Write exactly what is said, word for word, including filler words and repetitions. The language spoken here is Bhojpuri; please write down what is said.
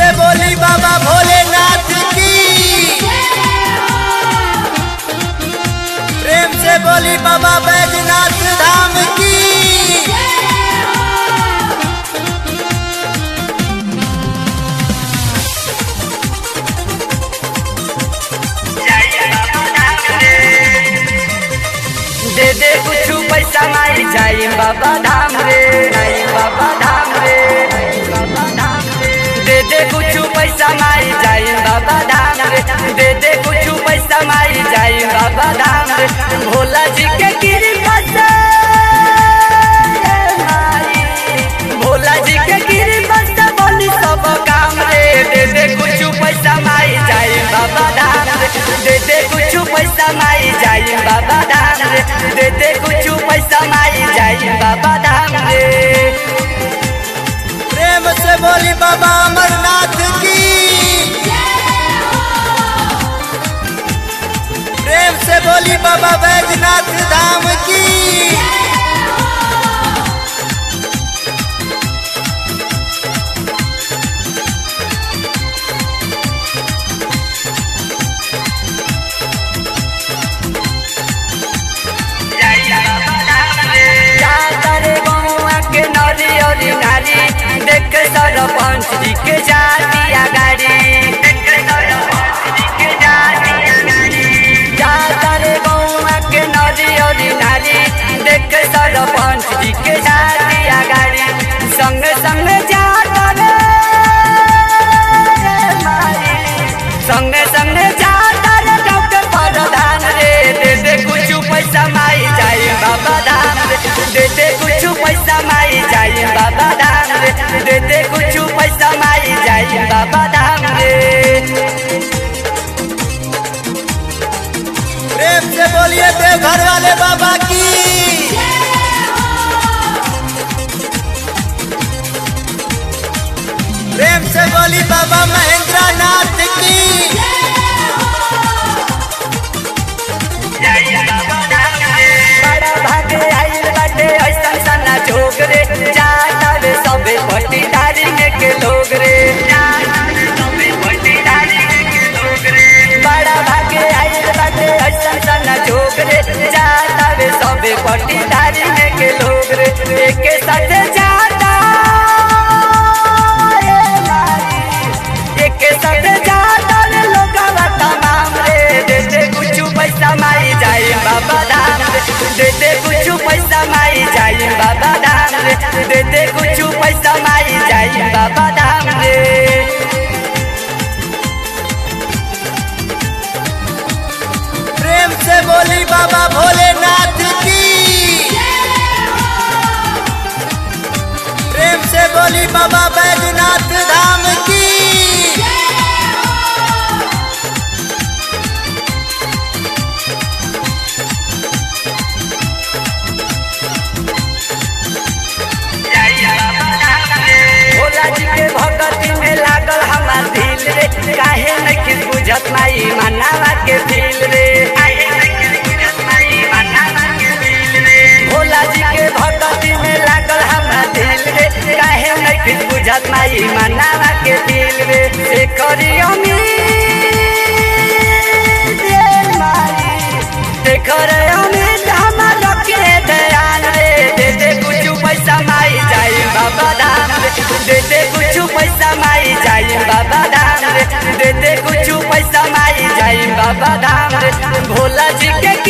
से बोली बाबा भोलेनाथ की, प्रेम से बोली बाबा बैजनाथ धाम की। दे दे कुछ पैसा माई जाई बाबा धाम रे, जाई बाबा धाम रे, बाबा धाम रे। दे दे कुछ पैसा माई जाई बाबा धाम रे, दे दे कुछ पैसा माई जाई बाबा धाम रे। भोला जी के कृपा से माई, भोला जी के कृपा से बोली सब काम रे। दे दे कुछ पैसा माई जाई बाबा धाम रे, दे दे कुछ पैसा माई जाई बाबा धाम रे, दे दे कुछ पैसा माई जाई बाबा धाम रे। प्रेम से बोली बाबा अमरनाथ की, प्रेम से बोली बाबा बैजनाथ धाम की। देख सरपंच जी के जातिया गाड़ी, देख सरपंच जी के जातिया गाड़ी। जाता रे गौआ के नदी और नारी, देख सरपंच जी के जातिया गाड़ी। संग संग जाता रे मारी, संग संग जाता रे डॉक्टर प्रधान रे। दे दे कुछ पैसा माई जाई बाबा धाम रे, दे दे कुछ पैसा माई जाई बाबा धाम रे, दे दे कुछ पैसा माई जाई बाबा धाम रे। प्रेम से बोलिए देवघर वाले बाबा की, प्रेम से बोली बाबा महेंद्र नाथ की। बड़ा भागे आइल बाटे ऐसा सना जोग रे, जाता रे सबे पट्टीदारी में के लोग रे, सबे पट्टीदारी में के लोग रे। बड़ा भागे आइल बाटे ऐसा सना जोग रे, जाता रे सबे पट्टीदारी में के लोग रे। एक साथ जाता एक साथ जाता रे लोगवा तमाम रे। दे दे कुछ पैसा माई जाई बाबा धाम रे, दे दे कुछ पैसा माई जाई बाबा धाम रे, दे दे कुछ पैसा माई जाई बाबा धाम रे। प्रेम से बोली बाबा भोलेनाथ की, प्रेम से बोली बाबा बैजनाथ धाम की। भोला जी के भगती में लागल हमार दिल रे, काहे नहीं बुझत माई मनावा के दिल रे, काहे नहीं बुझत माई मनावा के दिल रे। भोला जी के भगती में लागल हमार दिल रे, काहे नहीं बुझत माई मनावा के दिल रे। से करियो देखर अमित हमार के दयान रे। दे दे कुछ पैसा माई जाई बाबा धाम रे, दे दे कुछ पैसा माई जाई बाबा धाम रे, दे दे कुछ पैसा माई जाई बाबा धाम रे। भोला जी के